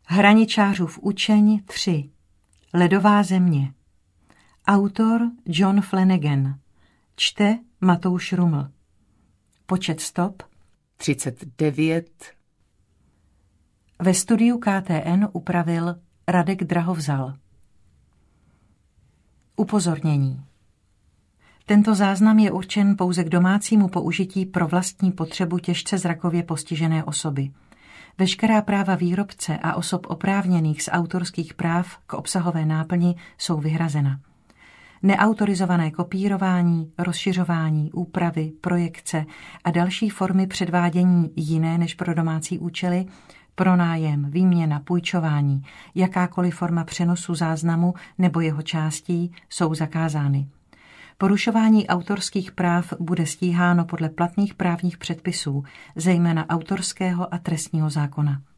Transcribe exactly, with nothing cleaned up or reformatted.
Hraničářův učeň tři. Ledová země. Autor John Flanagan. Čte Matouš Ruml. Počet stop třicet devět. Ve studiu K T N upravil Radek Drahovzal. Upozornění. Tento záznam je určen pouze k domácímu použití pro vlastní potřebu těžce zrakově postižené osoby. Veškerá práva výrobce a osob oprávněných z autorských práv k obsahové náplni jsou vyhrazena. Neautorizované kopírování, rozšiřování, úpravy, projekce a další formy předvádění jiné než pro domácí účely, pronájem, výměna, půjčování, jakákoliv forma přenosu záznamu nebo jeho částí jsou zakázány. Porušování autorských práv bude stíháno podle platných právních předpisů, zejména autorského a trestního zákona.